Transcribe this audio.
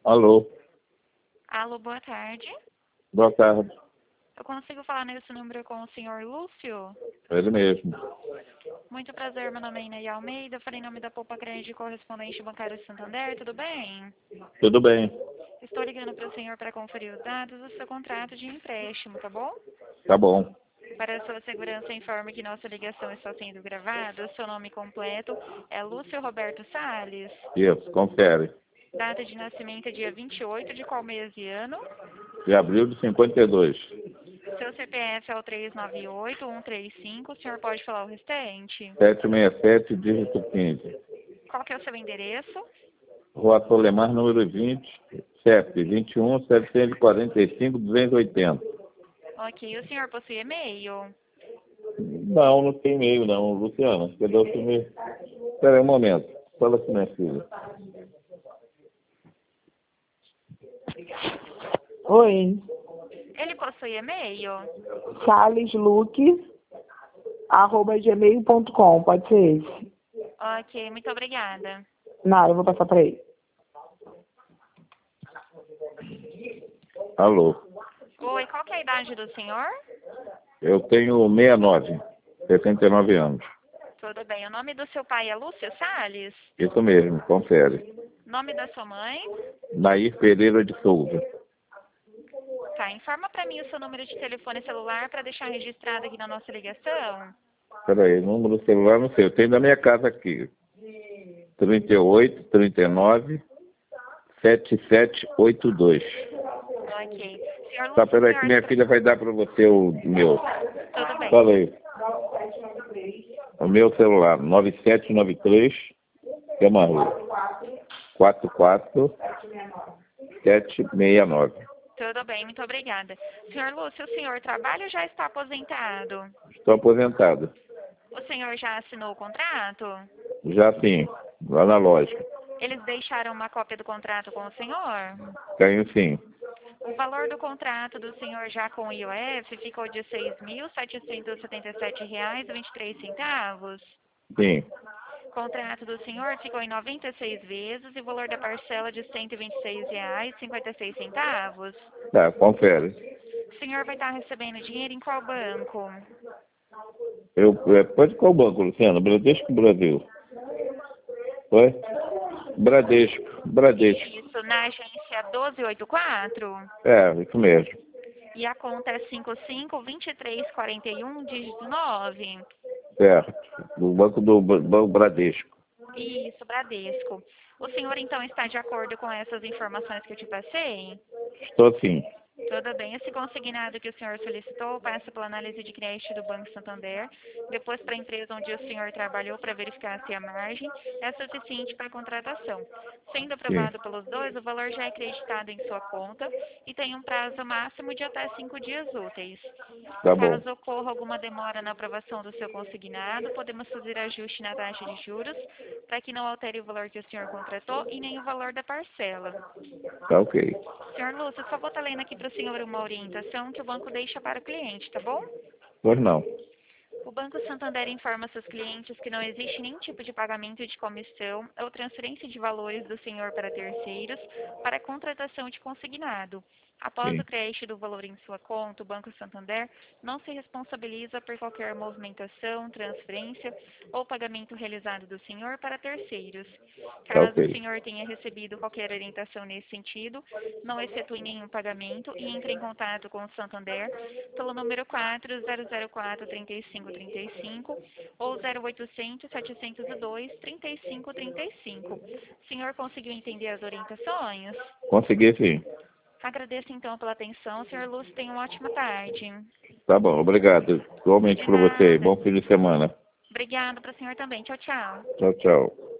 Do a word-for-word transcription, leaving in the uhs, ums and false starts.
Alô, Alô, boa tarde. boa tarde. Eu consigo falar nesse número com o senhor Lúcio? Ele mesmo. Muito prazer, meu nome é Inês Almeida, falei em nome da Poupa Crédito Correspondente Bancário Santander, tudo bem? Tudo bem? Estou ligando para o senhor para conferir os dados do seu contrato de empréstimo, tá bom? Tá bom. Para a sua segurança, informe que nossa ligação está sendo gravada. Seu nome completo é Lúcio Roberto Salles. Isso, confere. Data de nascimento é dia vinte e oito de qual mês e ano? De abril de cinquenta e dois. Seu C P F é o três nove oito um três cinco, o senhor pode falar o restante? sete seis sete, dígito quinze. Qual que é o seu endereço? Rua Solemar, número vinte, C E P vinte e um, setecentos e quarenta e cinco, duzentos e oitenta. Ok, o senhor possui e-mail? Não, não tem e-mail não, Luciana. Cadê o seu e-mail? Espera aí um momento. Fala com minha filha. Oi, Ele possui e-mail? salesluque, arroba gmail ponto com, pode ser esse. Ok, muito obrigada. Nada, eu vou passar para ele. Alô, Oi, qual que é a idade do senhor? eu tenho sessenta e nove, setenta e nove anos. Tudo bem, o nome do seu pai é Lúcio Salles? Isso mesmo, confere. Nome da sua mãe? Nair Pereira de Souza. Tá, informa para mim o seu número de telefone celular para deixar registrado aqui na nossa ligação. Espera aí, número do celular não sei, eu tenho da minha casa aqui. trinta e oito, trinta e nove, setenta e sete, oitenta e dois. Ok. Senhor Lúcio, Tá, peraí senhor... que minha filha vai dar para você o meu. Tudo bem. Fala aí. O meu celular, nove sete nove três, que é uma rua. quatro quatro sete seis nove. Tudo bem, muito obrigada. Senhor Lúcio, o senhor trabalha ou já está aposentado? Estou aposentado. O senhor já assinou o contrato? Já sim, lá na loja. Eles deixaram uma cópia do contrato com o senhor? Tenho sim. O valor do contrato do senhor já com o I O F ficou de seis mil setecentos e setenta e sete reais e vinte e três centavos. Sim. O contrato do senhor ficou em noventa e seis vezes e o valor da parcela de cento e vinte e seis reais e cinquenta e seis centavos. Tá, confere. O senhor vai estar recebendo dinheiro em qual banco? Eu, é, pode qual banco, Luciano? Bradesco Brasil. Foi? Bradesco, Bradesco. Isso, na agência doze oitenta e quatro? É, isso mesmo. E a conta é cinco cinco dois três quatro um, dígito nove. Certo. Do banco do Banco Bradesco. Isso, Bradesco. O senhor, então, está de acordo com essas informações que eu te passei? Estou sim. Tudo bem. Esse consignado que o senhor solicitou passa pela análise de crédito do Banco Santander, depois para a empresa onde o senhor trabalhou para verificar se a margem é suficiente para a contratação. Sendo aprovado Sim. pelos dois, o valor já é acreditado em sua conta e tem um prazo máximo de até cinco dias úteis. Tá bom. Caso ocorra alguma demora na aprovação do seu consignado, podemos fazer ajuste na taxa de juros para que não altere o valor que o senhor contratou e nem o valor da parcela. Tá ok. Senhor Lúcio, só vou estar lendo aqui para o senhor uma orientação que o banco deixa para o cliente, tá bom? Pois não. O Banco Santander informa seus clientes que não existe nenhum tipo de pagamento de comissão ou transferência de valores do senhor para terceiros para a contratação de consignado. Após Sim. o crédito do valor em sua conta, o Banco Santander não se responsabiliza por qualquer movimentação, transferência ou pagamento realizado do senhor para terceiros. Tá Caso o ok. senhor tenha recebido qualquer orientação nesse sentido, não efetue nenhum pagamento e entre em contato com o Santander pelo número quatro zero zero quatro, três cinco três cinco ou zero oitocentos, setecentos e dois, trinta e cinco trinta e cinco. O senhor conseguiu entender as orientações? Consegui sim. Agradeço então pela atenção. senhor Lúcio, tenha uma ótima tarde. Tá bom, obrigado. Igualmente De para você. nada. Bom fim de semana. Obrigada para o senhor também. Tchau, tchau. Tchau, tchau.